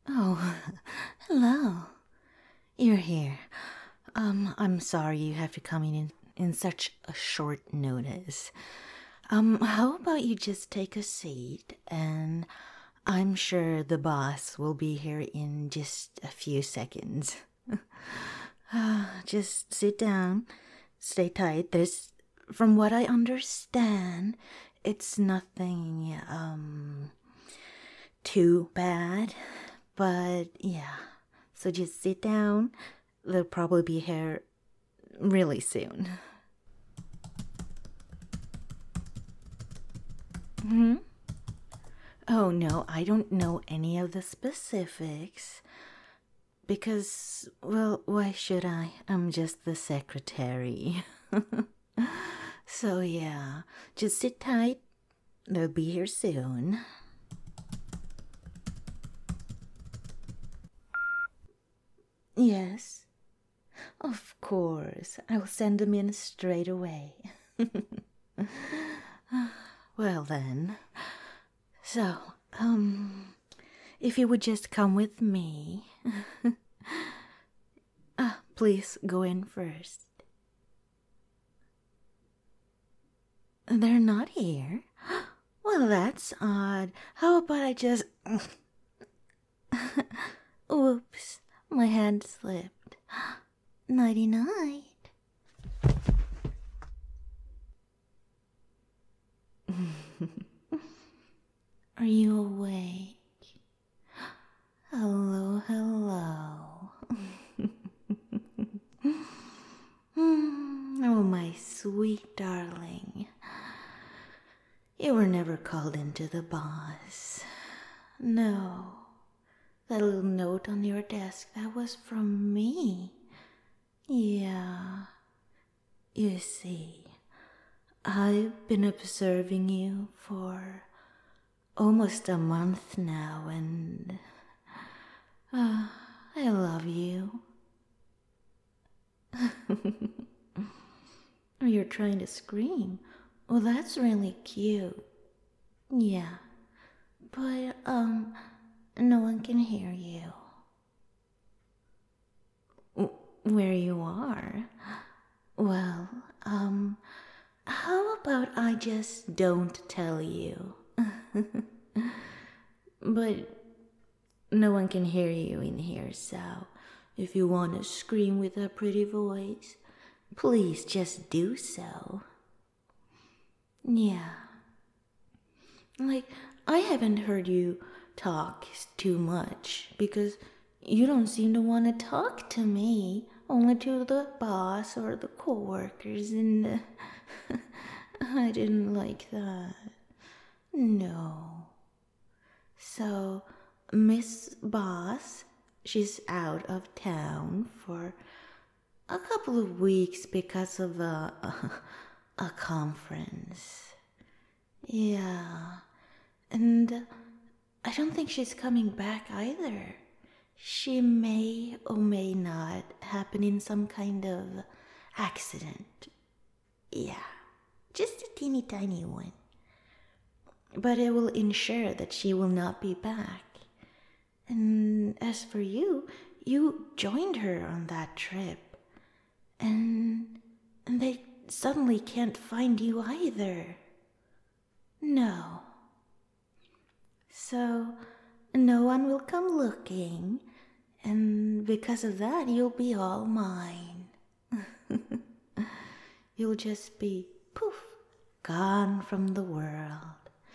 Oh, hello. You're here. I'm sorry you have to come in such a short notice. How about you just take a seat and I'm sure the boss will be here in just a few seconds. Just sit down, stay tight. From what I understand, it's nothing, too bad. But yeah, so just sit down. They'll probably be here really soon. Oh no, I don't know any of the specifics. Because, well, why should I? I'm just the secretary. So yeah, just sit tight. They'll be here soon. Yes, of course. I'll send them in straight away. Well then. So, if you would just come with me. Please go in first. They're not here? Well, that's odd. How about I just. Oops, my hand slipped. Nighty night. Are you awake? Hello, hello. Oh, my sweet darling. You were never called into the boss. No. That little note on your desk, that was from me. Yeah. You see, I've been observing you for almost a month now, and I love you. You're trying to scream. Well, that's really cute. Yeah, but, no one can hear you. Where you are? Well, how about I just don't tell you? But no one can hear you in here, so if you want to scream with a pretty voice, please just do so. Yeah. Like, I haven't heard you talk too much because you don't seem to want to talk to me, only to the boss or the coworkers, and I didn't like that. No. So, Miss Boss, she's out of town for a couple of weeks because of a conference. Yeah. And I don't think she's coming back either. She may or may not happen in some kind of accident. Yeah, just a teeny tiny one. But it will ensure that she will not be back. And as for you, you joined her on that trip. And they suddenly can't find you either. No. So, no one will come looking, and because of that, you'll be all mine. You'll just be, poof, gone from the world.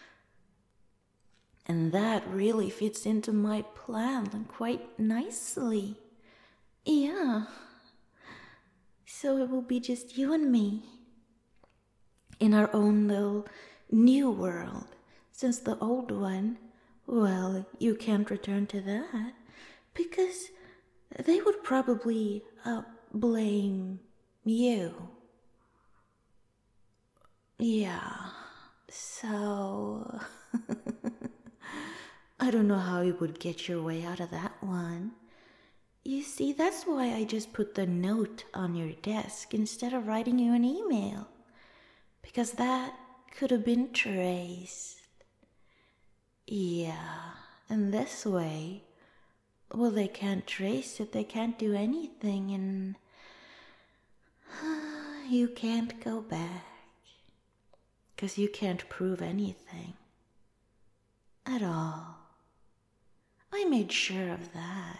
And that really fits into my plan quite nicely. Yeah. So it will be just you and me in our own little new world, since the old one, well, you can't return to that, because they would probably blame you. Yeah, so I don't know how you would get your way out of that one. You see, that's why I just put the note on your desk instead of writing you an email, because that could have been traced. Yeah, and this way, well, they can't trace it, they can't do anything, and you can't go back. Because you can't prove anything. At all. I made sure of that.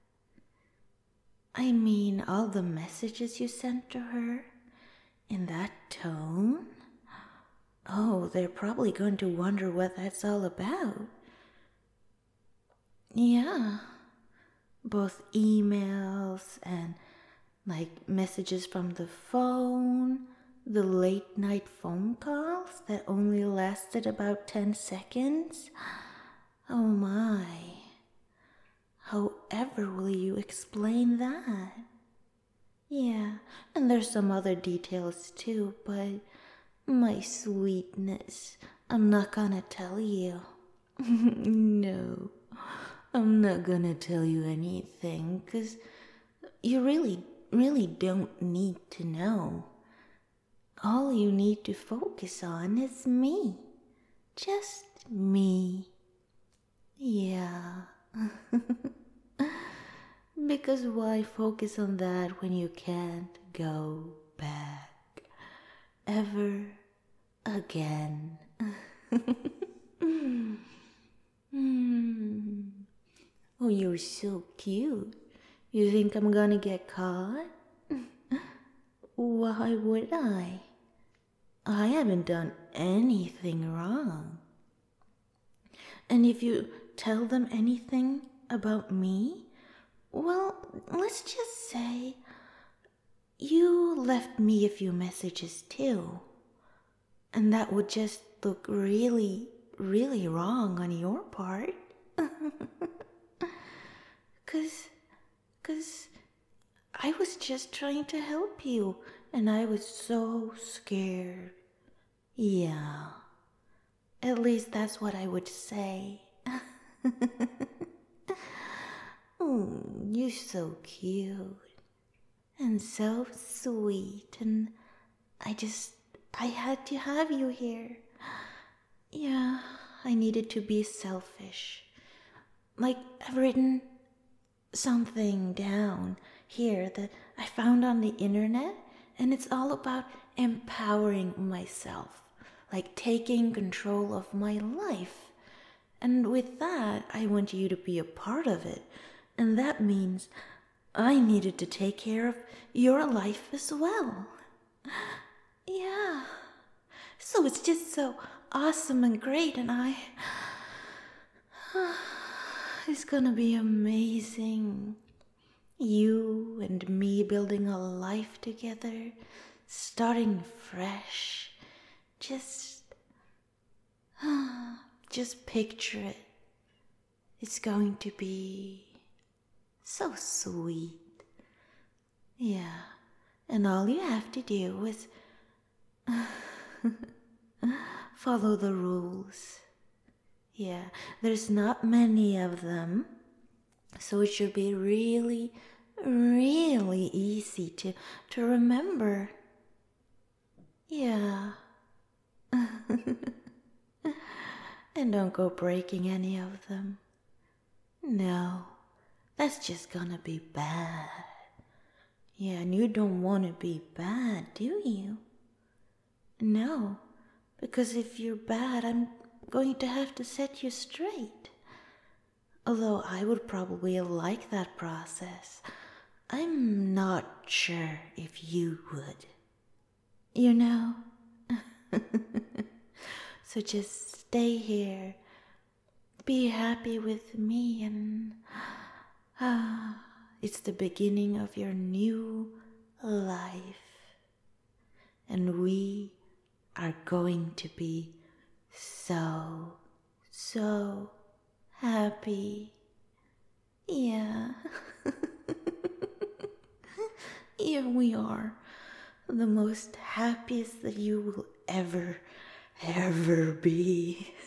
I mean, all the messages you sent to her, in that tone? Oh, they're probably going to wonder what that's all about. Yeah. Both emails and, like, messages from the phone, the late night phone calls that only lasted about 10 seconds. Oh my. However will you explain that? Yeah, and there's some other details too, but my sweetness, I'm not gonna tell you. No, I'm not gonna tell you anything, 'cause you really don't need to know. All you need to focus on is me. Just me. Yeah. Because why focus on that when you can't go back ever again? Oh, you're so cute. You think I'm gonna get caught? Why would I? I haven't done anything wrong. And if you tell them anything about me, well, let's just say you left me a few messages too. And that would just look really, really wrong on your part. Cause I was just trying to help you, and I was so scared. Yeah, at least that's what I would say. You're so cute and so sweet, and I had to have you here. Yeah, I needed to be selfish. Like, I've written something down here that I found on the internet, and it's all about empowering myself, like taking control of my life. And with that, I want you to be a part of it. And that means I needed to take care of your life as well. Yeah. So it's just so awesome and great, and it's gonna be amazing. You and me building a life together, starting fresh. Just picture it. It's going to be so sweet. Yeah, and all you have to do is follow the rules. Yeah, there's not many of them, so it should be really, really easy to remember. Yeah. And don't go breaking any of them. No, that's just gonna be bad. Yeah, and you don't want to be bad, do you? No, because if you're bad, I'm going to have to set you straight. Although I would probably like that process. I'm not sure if you would. You know? So just stay here. Be happy with me, and it's the beginning of your new life. And we are going to be so, so happy. Yeah. Yeah, we are the most happiest that you will ever be.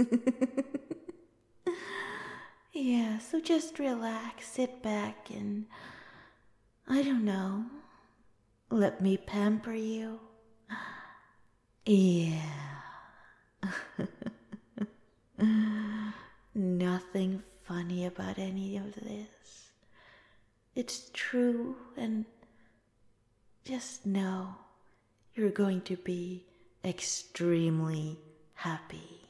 Yeah, so just relax, sit back, and I don't know, let me pamper you. Yeah. Nothing funny funny about any of this. It's true, and just know you're going to be extremely happy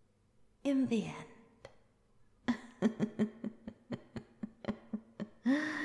in the end.